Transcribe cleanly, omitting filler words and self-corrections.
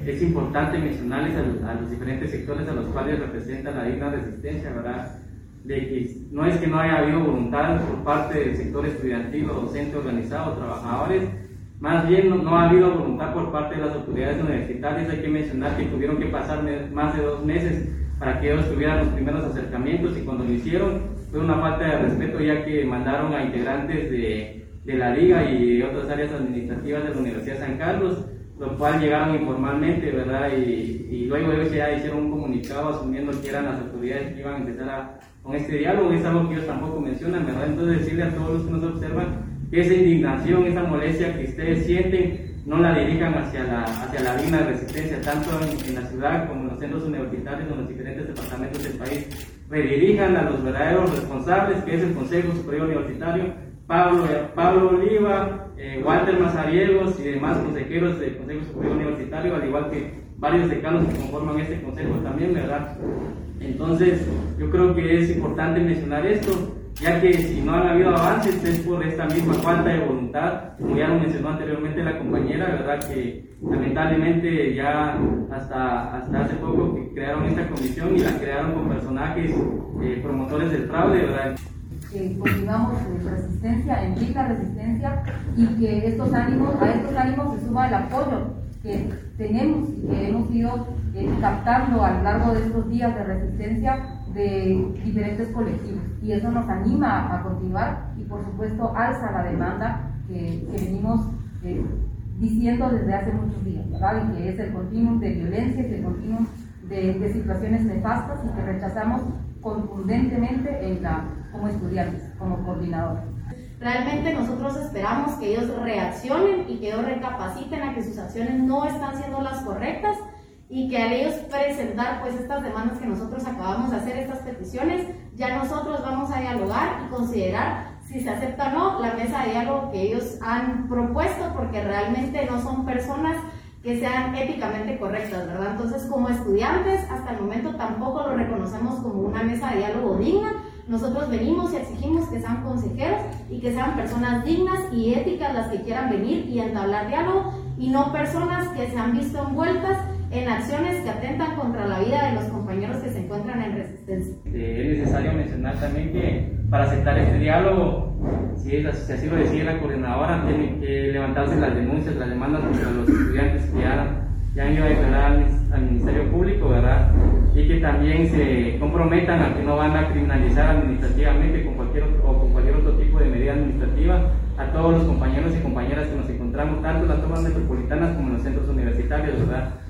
es importante mencionarles a los diferentes sectores a los cuales representa la digna resistencia, ¿verdad? De que no es que no haya habido voluntad por parte del sector estudiantil o docente organizado, trabajadores, más bien no ha habido voluntad por parte de las autoridades universitarias. Hay que mencionar que tuvieron que pasar más de 2 meses para que ellos tuvieran los primeros acercamientos, y cuando lo hicieron fue una falta de respeto, ya que mandaron a integrantes de la Liga y de otras áreas administrativas de la Universidad de San Carlos, lo cual llegaron informalmente, ¿verdad? Y luego ellos ya hicieron un comunicado asumiendo que eran las autoridades que iban a empezar con este diálogo. Es algo que ellos tampoco mencionan, ¿verdad? Entonces decirle a todos los que nos observan que esa indignación, esa molestia que ustedes sienten, no la dirijan hacia la digna resistencia, tanto en la ciudad como en los centros universitarios o en los diferentes departamentos del país. Redirijan a los verdaderos responsables, que es el Consejo Superior Universitario, Pablo Oliva, Walter Mazariegos y demás consejeros del Consejo Superior Universitario, al igual que varios decanos que conforman este consejo también, ¿verdad? Entonces, yo creo que es importante mencionar esto, ya que si no han habido avances es por esta misma falta de voluntad, como ya lo mencionó anteriormente la compañera, ¿verdad? Que lamentablemente ya hasta hace poco que crearon esta comisión, y la crearon con personajes promotores del fraude, ¿verdad? Que continuamos en resistencia, en digna resistencia, y que a estos ánimos se suma el apoyo que tenemos y que hemos ido captando a lo largo de estos días de resistencia de diferentes colectivos, y eso nos anima a continuar, y por supuesto alza la demanda que venimos diciendo desde hace muchos días, ¿verdad? Y que es el continuum de violencia, el continuum de situaciones nefastas, y que rechazamos contundentemente como estudiantes, como coordinadores. Realmente nosotros esperamos que ellos reaccionen y que ellos recapaciten a que sus acciones no están siendo las correctas, y que al ellos presentar pues estas demandas que nosotros acabamos de hacer, estas peticiones, ya nosotros vamos a dialogar y considerar si se acepta o no la mesa de diálogo que ellos han propuesto, porque realmente no son personas que sean éticamente correctas, ¿verdad? Entonces, como estudiantes, hasta el momento tampoco lo reconocemos como una mesa de diálogo digna. Nosotros venimos y exigimos que sean consejeros y que sean personas dignas y éticas las que quieran venir y entablar diálogo, y no personas que se han visto envueltas en acciones que atentan contra la vida de los compañeros que se encuentran en resistencia. Es necesario mencionar también que para aceptar este diálogo, si así lo decide la coordinadora, tienen que levantarse las denuncias, las demandas contra los estudiantes que ya han ido a declarar al Ministerio Público, ¿verdad? Y que también se comprometan a que no van a criminalizar administrativamente con cualquier otro tipo de medida administrativa a todos los compañeros y compañeras que nos encontramos tanto en las tomas metropolitanas como en los centros universitarios, ¿verdad?